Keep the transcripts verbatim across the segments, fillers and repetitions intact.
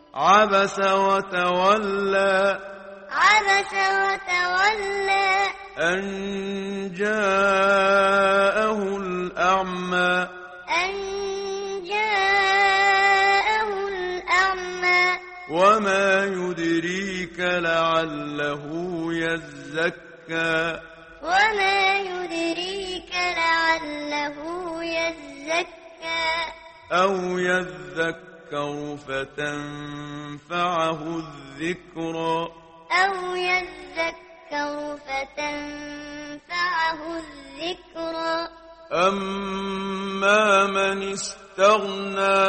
عبس وتولى عبس وتولى أن جاءه الأعمى أن جاءه الأعمى وما يدريك لعله يزكى وما يدريك لعله يزكى أو يذكر فتنفعه الذكرى أو يذكر فتنفعه الذكرى أما من استغنى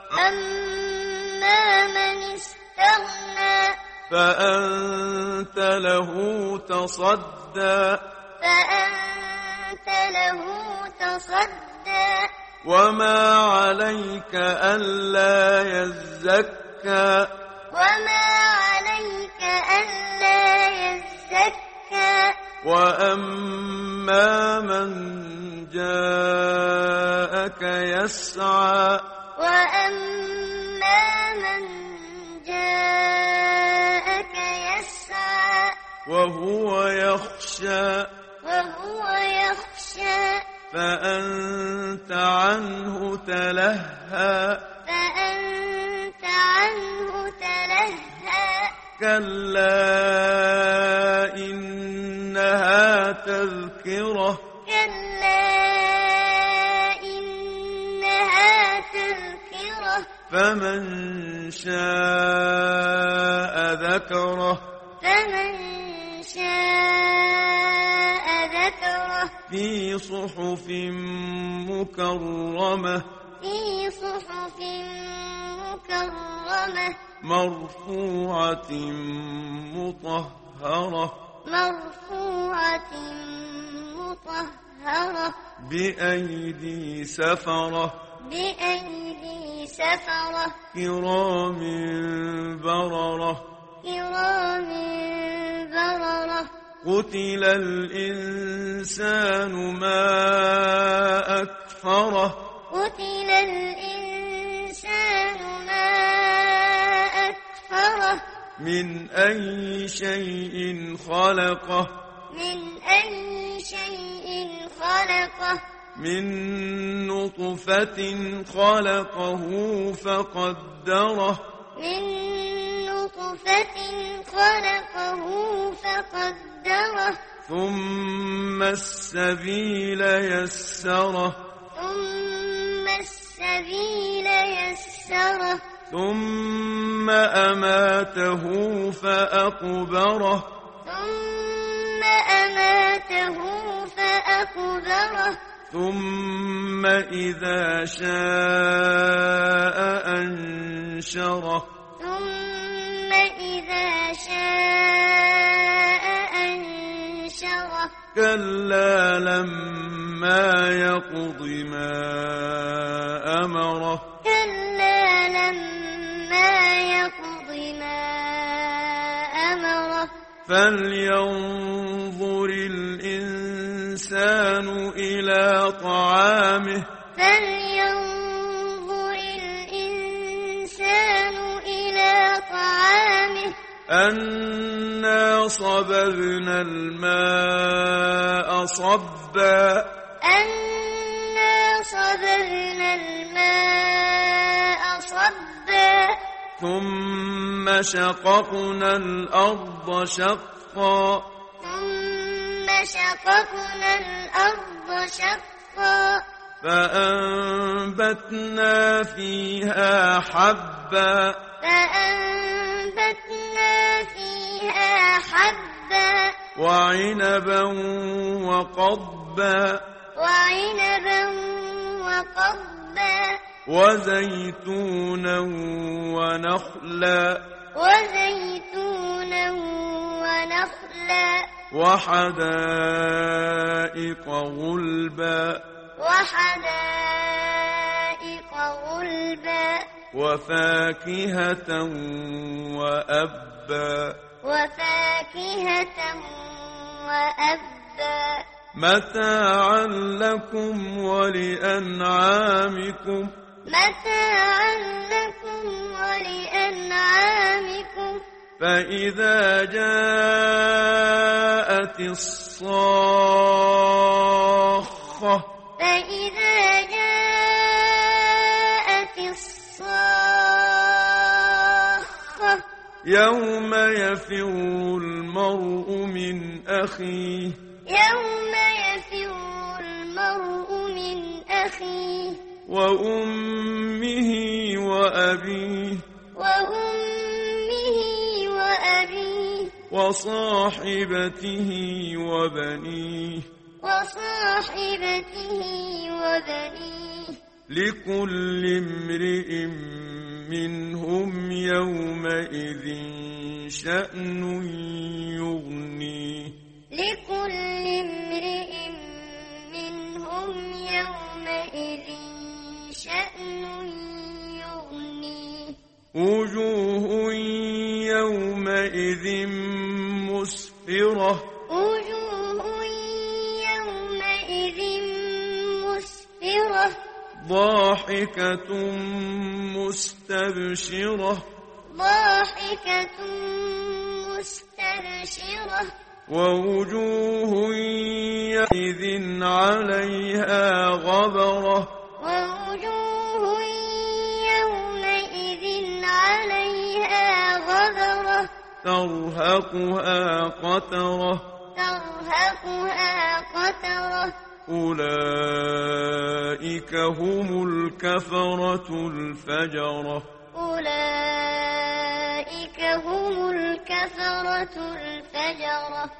أما من استغنى فأنت له تصدى فأنت له تصدى وما عليك ألا يزكى وما عليك ألا يزكى وأما من جاءك يسعى وأما من جاءك يسعى وهو يخشى وهو يخشى فأنت عنه تلهى فأنت عنه تلهى كلا إنها تذكرة كلا إنها تذكرة فمن شاء ذكره فمن شاء ذكره في صحف مكرمة في صحف مكرمة مرفوعة مطهرة مرفوعة مطهرة بأيدي سفرة بأيدي سفرة كرام بررة كرام بررة قتل الإنسان ما أكفره قتل الإنسان ما أكفره من أي شيء خلقه من أي شيء خلقه من نطفة خلقه فقدره من نطفة خلقه فقدره ثم السبيل يسره ثم السبيل يسره ثم أماته فأقبره ثم أماته فأقبره ثم إذا شاء أنشره ثم إذا شاء أنشره كلا لما يقض ما أمره كلا لما يقض ما أمره فلينظر الإنسان إلى طعامه فلينظر الإنسان إلى طعامه أنا صببنا الماء صبا أنا صببنا الماء صبا ثم شققنا الأرض شقا ثم شققنا الأرض شقا فأنبتنا فيها حبا فأنبتنا فيها حبا وعنبا وقضبا وعنبا وقضبا وزيتونا ونخلا وزيتونا ونخلا وحدائق غلبا وحدائق غلبا وفاكهة وأبا وفاكهة وأبا متاعا لكم ولأنعامكم متاعا لكم ولأنعامكم فإذا جاءت الصاخة فإذا جاءت الصاخة يوم يفر المرء من أخيه يوم يفر المرء من أخيه وأمه وأبيه وأمه وأبيه وصاحبته وبنيه وصاحبته وبنيه لكل امرئ منهم يومئذ شأن يغنيه لكل امرئ منهم يومئذ شأن يغنيه وجوه يومئذ مسفرة وجوه يومئذ مسفرة ضاحكة مستبشرة ضاحكة مستبشرة ووجوه يومئذ عليها غبرة ووجوه يومئذ عليها غبرة ترهقها قترة ترهقها قترة أولئك هم الكفرة الفجرة أولئك هم الكفرة الفجرة